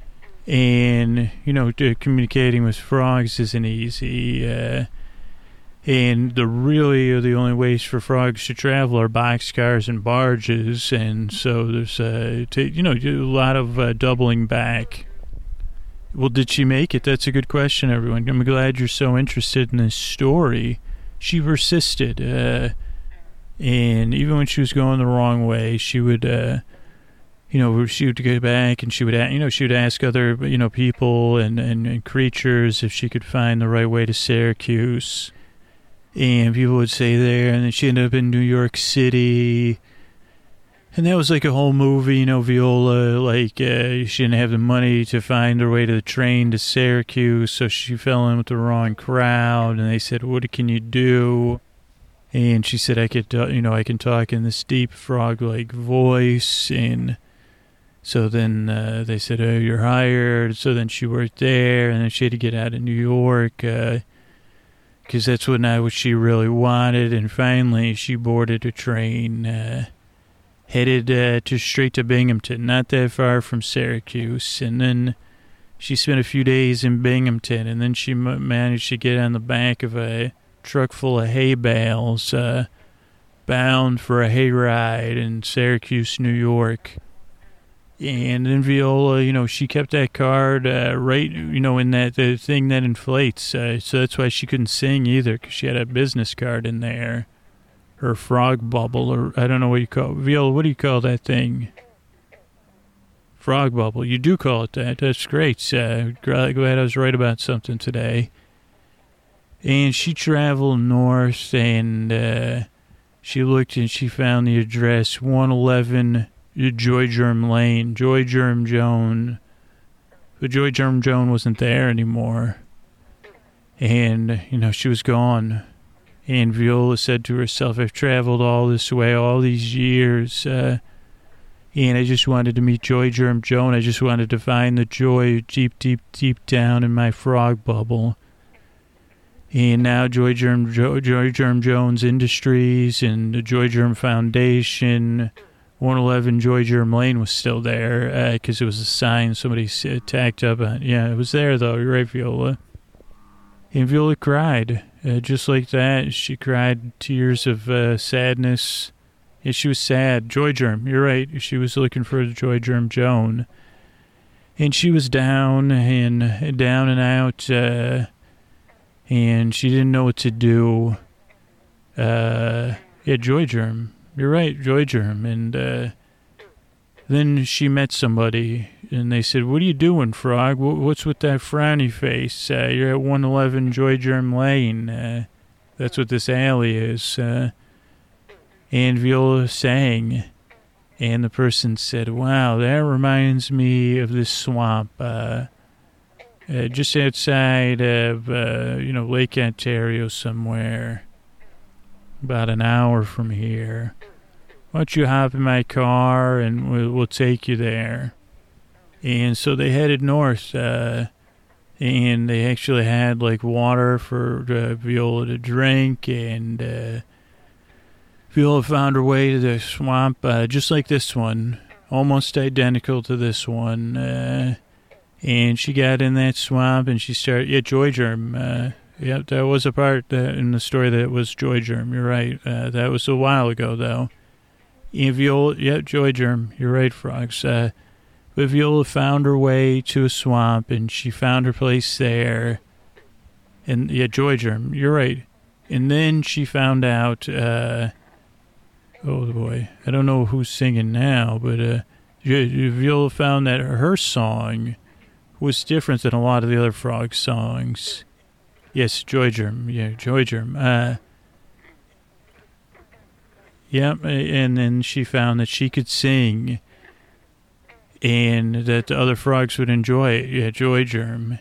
And, you know, communicating with frogs isn't easy. Uh, and the really the only ways for frogs to travel are boxcars and barges. And so there's, uh, t- you know, a lot of uh, doubling back. Well, did she make it? That's a good question, everyone. I'm glad you're so interested in this story. She persisted. Uh, and even when she was going the wrong way, she would... Uh, You know, she would go back and she would, you know, she would ask other, you know, people and, and, and creatures if she could find the right way to Syracuse. And people would say there, and then she ended up in New York City. And that was like a whole movie, you know, Viola, like, uh, she didn't have the money to find her way to the train to Syracuse, so she fell in with the wrong crowd, and they said, what can you do? And she said, I could, uh, you know, I can talk in this deep frog-like voice, and... So then uh, they said, oh, you're hired. So then she worked there, and then she had to get out of New York because uh, that's what, not what she really wanted. And finally, she boarded a train, uh, headed uh, to straight to Binghamton, not that far from Syracuse. And then she spent a few days in Binghamton, and then she m- managed to get on the back of a truck full of hay bales, uh, bound for a hayride in Syracuse, New York. And then Viola, you know, she kept that card uh, right, you know, in that the thing that inflates. Uh, so that's why she couldn't sing either, because she had a business card in there. Her frog bubble, or I don't know what you call it. Viola, what do you call that thing? frog bubble. You do call it that. That's great. Uh, glad I was right about something today. And she traveled north, and uh, she looked and she found the address one eleven Joy Germ Lane. Joy Germ Joan. But Joy Germ Joan wasn't there anymore. And, you know, she was gone. And Viola said to herself, I've traveled all this way, all these years, uh, and I just wanted to meet Joy Germ Joan. I just wanted to find the joy deep, deep, deep down in my frog bubble. And now Joy Germ, jo- Joy Germ Jones Industries and the Joy Germ Foundation, one eleven Joy Germ Lane was still there because uh, it was a sign somebody tacked up on. Yeah, it was there, though. You're right, Viola. And Viola cried. Uh, just like that, she cried tears of uh, sadness. Yeah, she was sad. Joy Germ, you're right. She was looking for Joy Germ Joan. And she was down and down and out, uh, and she didn't know what to do. Uh, yeah, Joy Germ. You're right, Joy Germ. And uh, then she met somebody, and they said, what are you doing, Frog? What's with that frowny face? Uh, you're at one eleven Joy Germ Lane. Uh, that's what this alley is. Uh, and Viola sang, and the person said, wow, that reminds me of this swamp uh, uh, just outside of, uh, you know, Lake Ontario somewhere, about an hour from here. Why don't you hop in my car, and we'll, we'll take you there. And so they headed north, uh, and they actually had, like, water for uh, Viola to drink, and uh, Viola found her way to the swamp, uh, just like this one, almost identical to this one. Uh, and she got in that swamp, and she started, yeah, Joy Germ. Uh, yeah, there was a part that, in the story that was Joy Germ. You're right. Uh, that was a while ago, though. And Viola, yeah, Joy Germ. You're right, Frogs. Uh, but Viola found her way to a swamp, and she found her place there. And, yeah, Joy Germ. You're right. And then she found out, uh, oh, boy, I don't know who's singing now, but uh, Viola found that her song was different than a lot of the other frog songs. Yes, Joy Germ. Yeah, Joy Germ. Uh, yeah, and then she found that she could sing and that the other frogs would enjoy it. Yeah, Joy Germ.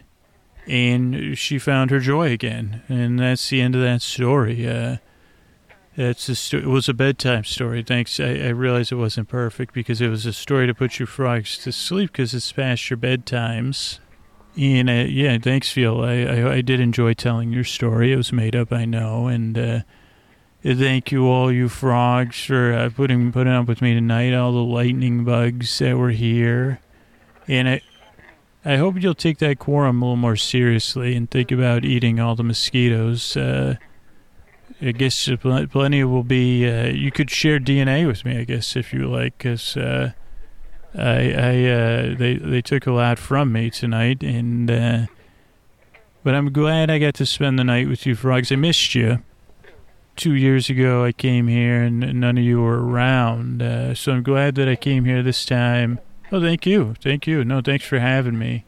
And she found her joy again. And that's the end of that story. Uh, it's a sto- it was a bedtime story. Thanks. I, I realized it wasn't perfect because it was a story to put your frogs to sleep because it's past your bedtimes. And, uh, yeah, thanks, Phil. I, I, I did enjoy telling your story. It was made up, I know. And uh, thank you, all you frogs, for uh, putting, putting up with me tonight, all the lightning bugs that were here. And I, I hope you'll take that quorum a little more seriously and think about eating all the mosquitoes. Uh, I guess plenty will be, uh, you could share D N A with me, I guess, if you like, because uh, I, I, uh, they, they took a lot from me tonight, and, uh, but I'm glad I got to spend the night with you frogs. I missed you. Two years ago I came here and none of you were around, uh, so I'm glad that I came here this time. Oh, thank you. Thank you. No, thanks for having me.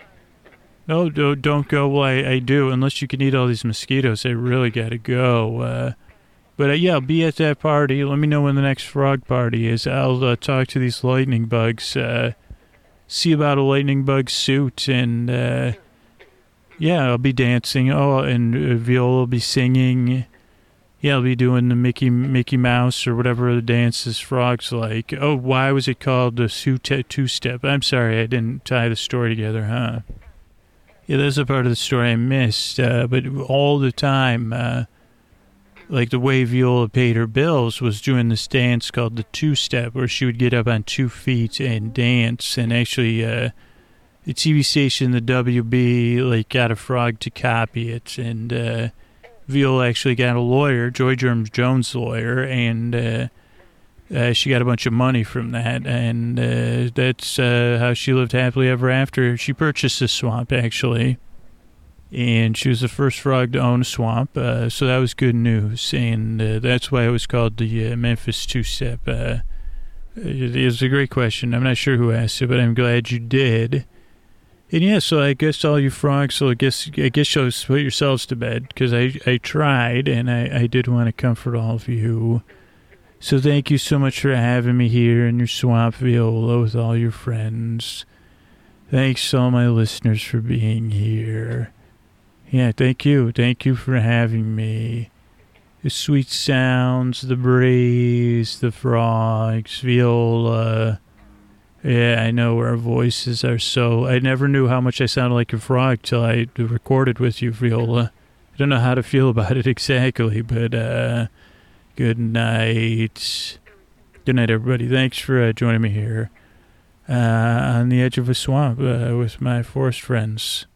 No, don't go. Well, I, I do. Unless you can eat all these mosquitoes, I really got to go. Uh, but, uh, yeah, I'll be at that party. Let me know when the next frog party is. I'll uh, talk to these lightning bugs, uh, see about a lightning bug suit, and, uh, yeah, I'll be dancing. Oh, and uh, Viola will be singing. Yeah, I'll be doing the Mickey Mickey Mouse or whatever the dances frogs like. Oh, why was it called the two-step? I'm sorry, I didn't tie the story together, huh? Yeah, there's a part of the story I missed, uh, but all the time, uh, like the way Viola paid her bills was doing this dance called the two-step, where she would get up on two feet and dance, and actually uh, the T V station, the W B, like got a frog to copy it, and uh, Viola actually got a lawyer, Joy Germ Jones' lawyer, and uh, uh, she got a bunch of money from that, and uh, that's uh, how she lived happily ever after. She purchased this swamp, actually, and she was the first frog to own a swamp, uh, so that was good news, and uh, that's why it was called the uh, Memphis Two-Step. Uh, It is a great question. I'm not sure who asked it, but I'm glad you did. And yeah, so I guess all you frogs, so I guess I guess you'll put yourselves to bed, because I, I tried, and I, I did want to comfort all of you. So thank you so much for having me here in your swamp viola with all your friends. Thanks to all my listeners for being here. Yeah, thank you. Thank you for having me. The sweet sounds, the breeze, the frogs, viola. Yeah, I know our voices are so... I never knew how much I sounded like a frog till I recorded with you, Viola. I don't know how to feel about it exactly, but uh, good night. Good night, everybody. Thanks for uh, joining me here uh, on the edge of a swamp uh, with my forest friends.